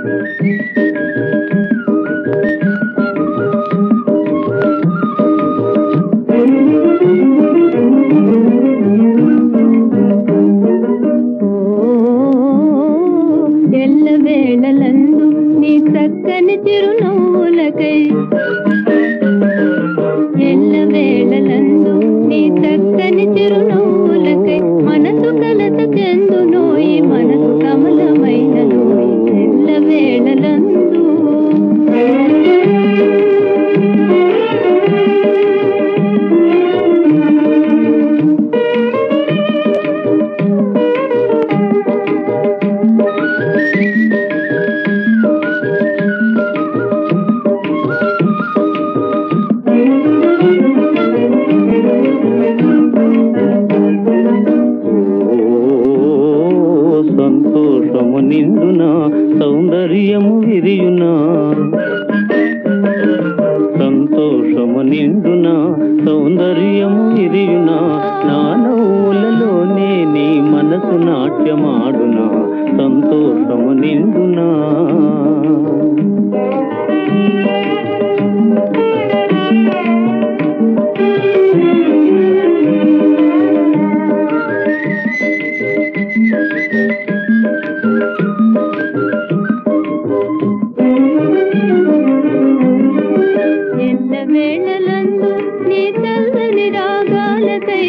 ఎల్లవేళలందు నీ చక్కని చిరునవ్వులకై ఎల్లవేళలందు నీ చక్కని చిరునవ్వులకై మనసు కలత చెందునోయి మనసు కమలమైనదోయి ఎల్లవేళలందు సంతోషము నిండునా సౌందర్యము విరియునా సంతోషము నిండునా సౌందర్యము విరియునా నా నవ్వులలోనే నీ మనసు నాట్యమాడునా సంతోషము నిండునా ఎల్లవేళలందు నీ చల్లని రాగాలకై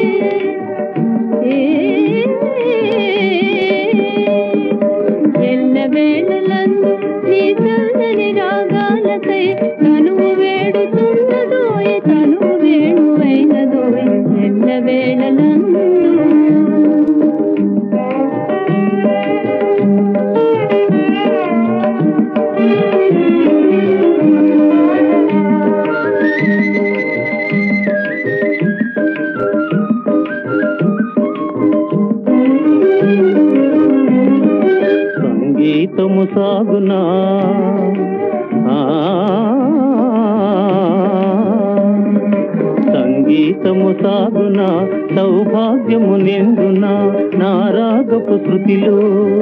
ఎల్లవేళలందు నీ చల్లని రాగాలకై తనువు వేడుతున్నదోయ్ తనువు వేణువైనదోయ్ ఎల్లవేళలందు సంగీతము సాగునా సంగీతము సాగునా సౌభాగ్యము నిండునా నా రాగపు శృతిలో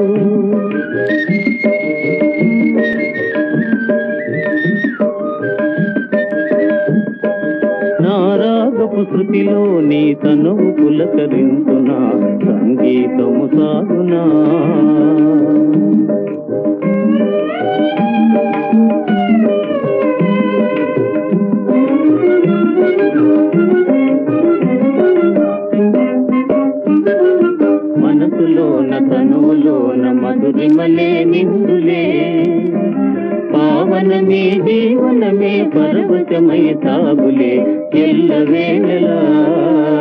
నా రాగపు శృతిలో నీ తనువు పులకరించునా సంగీతము సాగునా మనసులోన తనువులోన మధురిమలే నిందులే పావనమే జీవనమే పర్వతమయ తాగులే ఎల్లవేళలా